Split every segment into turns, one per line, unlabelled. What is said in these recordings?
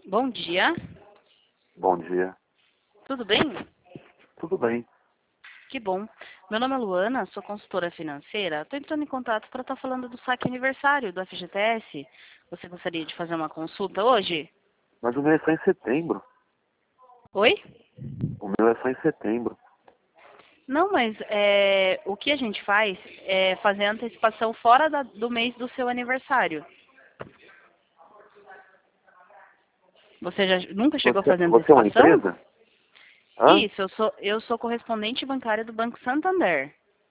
Bom dia,
Bom dia.
tudo bem?
Tudo bem.
Que bom. Meu nome é Luana, sou consultora financeira. Estou entrando em contato para estar falando do saque aniversário do FGTS. Você gostaria de fazer uma consulta hoje?
Mas o meu é só em setembro.
Oi?
O meu é só em setembro.
Não, mas o que a gente faz é fazer a antecipação fora do mês do seu aniversário. Você já nunca chegou a fazer
Você é uma
antecipação?
empresa? Hã?
Isso, eu sou correspondente bancária do Banco Santander.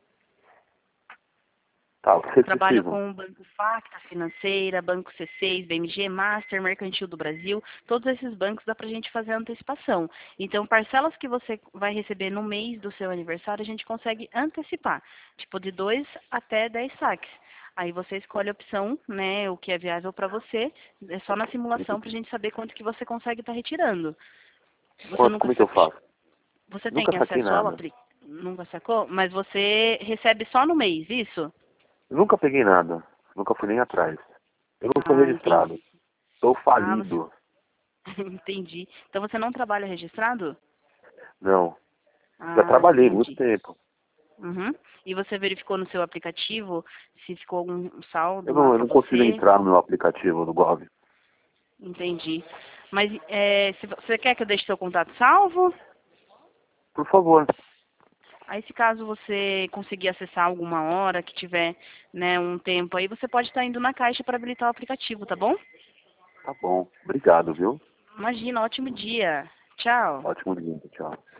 Tá, o que vocês
Trabalho
precisam?
com o Banco Facta Financeira, Banco C6, BMG, Master, Mercantil do Brasil. Todos esses bancos dá para a gente fazer a antecipação. Então, parcelas que você vai receber no mês do seu aniversário, a gente consegue antecipar. Tipo, de 2 até 10 saques. Aí você escolhe a opção, né, o que é viável para você. É só na simulação para a gente saber quanto que você consegue estar retirando. Você
Quanto,
nunca
como é que eu faço?
você tem
Nunca saquei
acesso ao
nada.
aplicativo? Nunca sacou? Mas você recebe só no mês, isso?
Nunca peguei nada. Nunca fui nem atrás. Eu não sou
Ah, entendi.
registrado. Sou
Ah, você
falido.
entendi. Então você não trabalha registrado?
Não. Já
Ah,
trabalhei muito
entendi.
tempo.
Uhum. E você verificou no seu aplicativo se ficou algum saldo
Eu
lá
não, eu
para
não consigo
você?
entrar no meu aplicativo do Gov.
Entendi. Mas se você quer que eu deixe seu contato salvo?
Por favor.
Aí se caso você conseguir acessar alguma hora que tiver, né, um tempo aí, você pode estar indo na caixa para habilitar o aplicativo, tá bom?
Tá bom. Obrigado, viu?
Imagina, ótimo dia. Tchau.
Ótimo dia. Tchau.